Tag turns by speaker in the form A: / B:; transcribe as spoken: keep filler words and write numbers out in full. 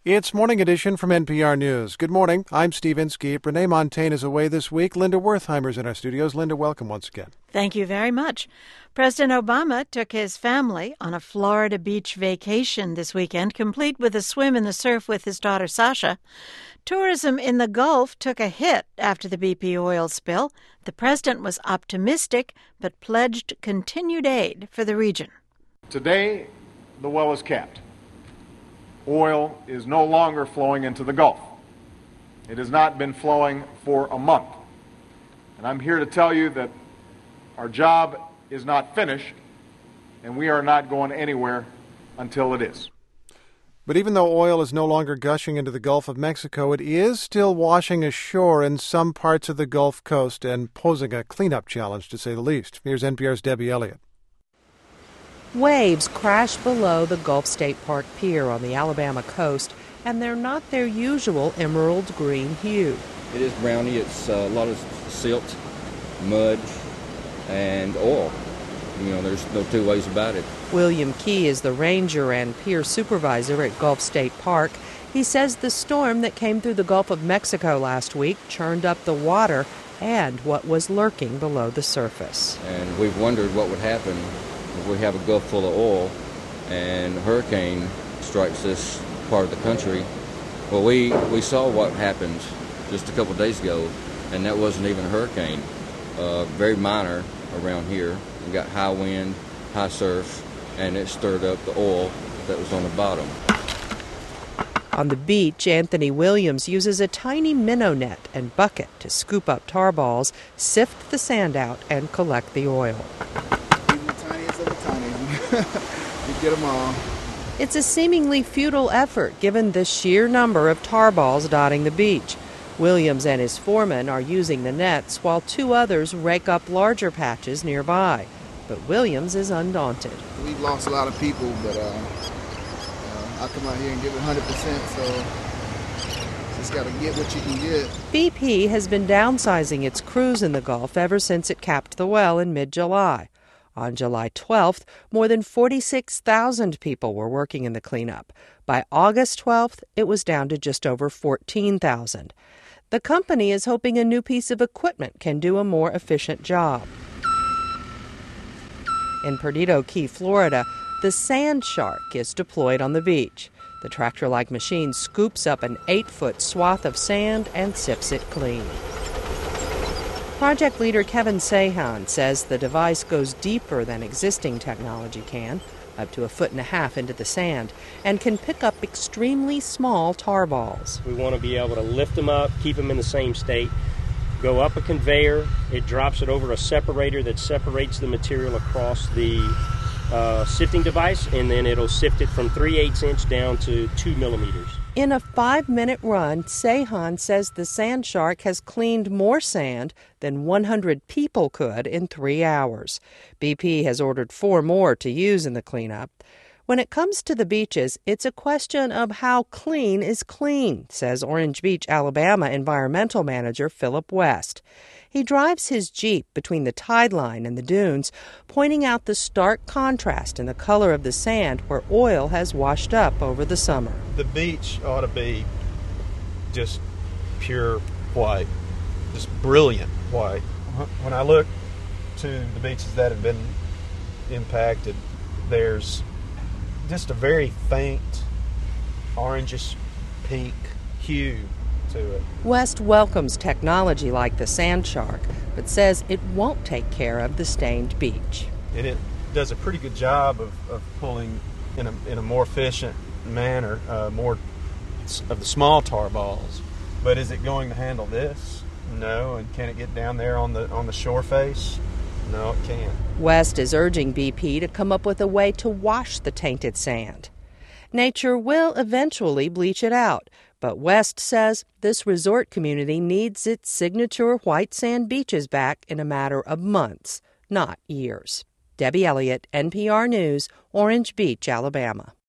A: It's Morning Edition from N P R News. Good morning. I'm Steve Inskeep. Renee Montagne is away this week. Linda Wertheimer's in our studios. Linda, welcome once again.
B: Thank you very much. President Obama took his family on a Florida beach vacation this weekend, complete with a swim in the surf with his daughter Sasha. Tourism in the Gulf took a hit after the B P oil spill. The president was optimistic, but pledged continued aid for the region.
C: Today, the well is capped. Oil is no longer flowing into the Gulf. It has not been flowing for a month. And I'm here to tell you that our job is not finished, and we are not going anywhere until it is.
A: But even though oil is no longer gushing into the Gulf of Mexico, it is still washing ashore in some parts of the Gulf Coast and posing a cleanup challenge, to say the least. Here's N P R's Debbie Elliott.
D: Waves crash below the Gulf State Park Pier on the Alabama coast, and they're not their usual emerald green hue.
E: It is browny. It's uh, a lot of silt, mud, and oil. You know, there's no two ways about it.
D: William Key is the ranger and pier supervisor at Gulf State Park. He says the storm that came through the Gulf of Mexico last week churned up the water and what was lurking below the surface.
E: And we've wondered what would happen if we have a Gulf full of oil and a hurricane strikes this part of the country. Well, we, we saw what happened just a couple of days ago, and that wasn't even a hurricane. Uh, very minor around here. We got high wind, high surf, and it stirred up the oil that was on the bottom.
D: On the beach, Anthony Williams uses a tiny minnow net and bucket to scoop up tar balls, sift the sand out, and collect the oil.
F: Even the tiniest of the tiniest. You get them all.
D: It's a seemingly futile effort given the sheer number of tar balls dotting the beach. Williams and his foreman are using the nets while two others rake up larger patches nearby. But Williams is undaunted.
F: We've lost a lot of people, but uh, uh, I come out here and give it one hundred percent, so just got to get what you can get.
D: B P has been downsizing its crews in the Gulf ever since it capped the well in mid-July. On July twelfth, more than forty-six thousand people were working in the cleanup. By August twelfth, it was down to just over fourteen thousand. The company is hoping a new piece of equipment can do a more efficient job. In Perdido Key, Florida, the Sand Shark is deployed on the beach. The tractor-like machine scoops up an eight-foot swath of sand and sips it clean. Project leader Kevin Sahan says the device goes deeper than existing technology can, up to a foot and a half into the sand, and can pick up extremely small tar balls.
G: We want to be able to lift them up, keep them in the same state, go up a conveyor, it drops it over a separator that separates the material across the uh, sifting device, and then it'll sift it from three eighths inch down to two millimeters.
D: In a five-minute run, Sahan says the Sand Shark has cleaned more sand than one hundred people could in three hours. B P has ordered four more to use in the cleanup. When it comes to the beaches, it's a question of how clean is clean, says Orange Beach, Alabama environmental manager Philip West. He drives his Jeep between the tide line and the dunes, pointing out the stark contrast in the color of the sand where oil has washed up over the summer.
H: The beach ought to be just pure white, just brilliant white. When I look to the beaches that have been impacted, there's just a very faint orangish pink hue to it.
D: West welcomes technology like the Sand Shark, but says it won't take care of the stained beach.
H: And it does a pretty good job of, of pulling in a, in a more efficient manner, uh, more of the small tar balls. But is it going to handle this? No. And can it get down there on the on the shore face? No, it can't.
D: West is urging B P to come up with a way to wash the tainted sand. Nature will eventually bleach it out, but West says this resort community needs its signature white sand beaches back in a matter of months, not years. Debbie Elliott, N P R News, Orange Beach, Alabama.